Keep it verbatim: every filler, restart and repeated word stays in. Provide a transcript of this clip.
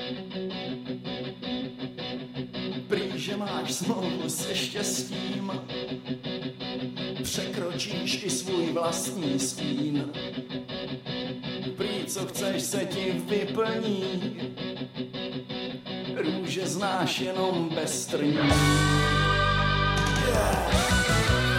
Prý, že máš smlouvu se štěstím, překročíš i svůj vlastní stín. Prý, co chceš, se ti vyplní, růže znáš jenom bez trní. Yeah.